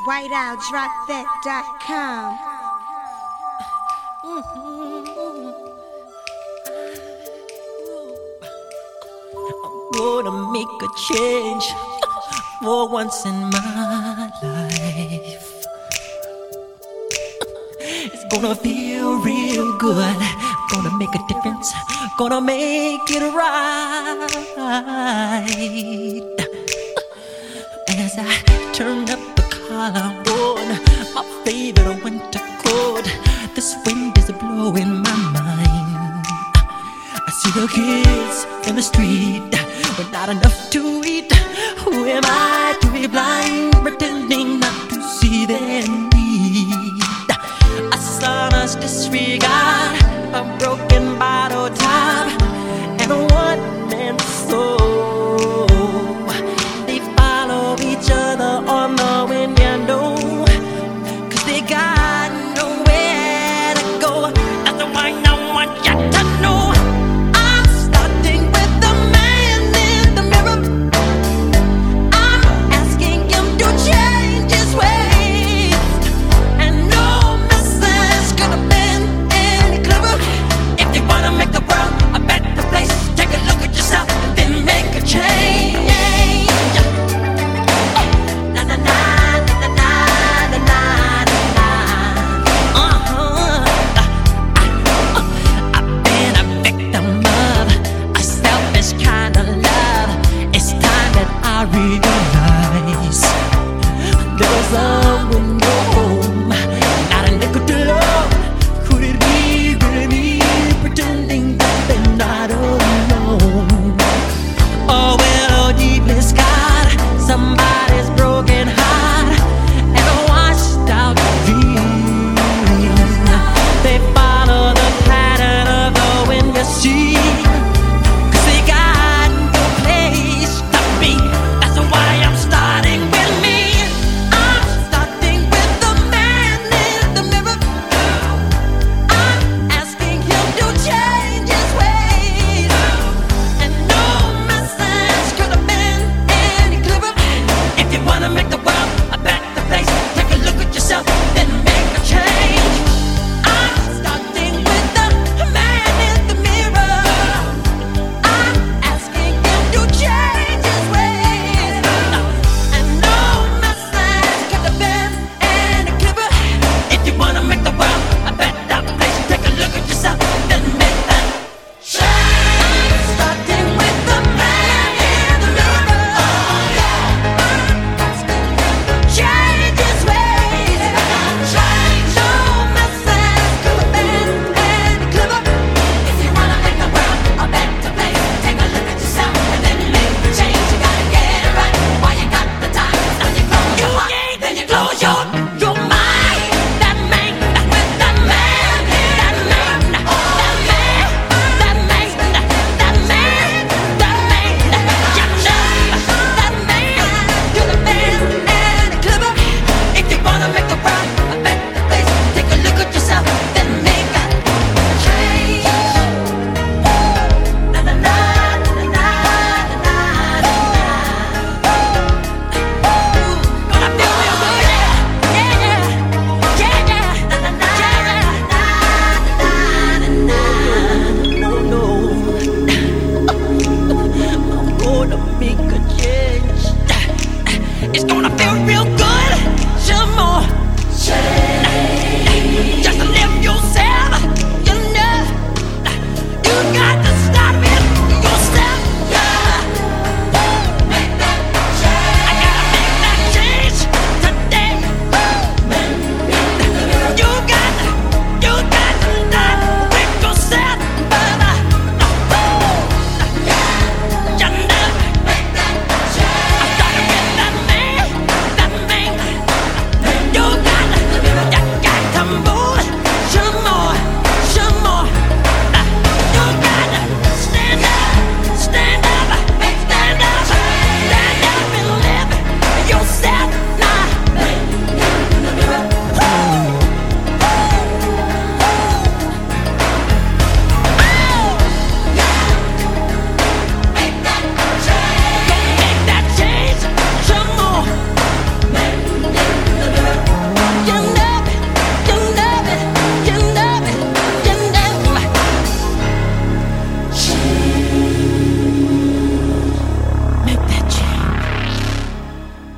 WhiteOutDropThat.com. I'm gonna make a change for once in my life. It's gonna feel real good. Gonna make a difference. Gonna make it right. As I turn up the collar on my favorite winter coat, this wind is blowing my mind. I see the kids in the street with not enough to eat. Who am I to be blind, pretending not to see their need? A son's disregard, a broken bottle top, and a one-man soul. They follow each other on the wind, you know, 'cause they got nowhere to go. That's why no one got to know. I'm starting with the man in the mirror. I'm asking him to change his ways, and no message could have been any clearer. If you wanna make the world a better place, take a look at yourself and then make a change. Na na na na na na na na. I've been a victim of a selfish kind of love. It's time that I realize there's someone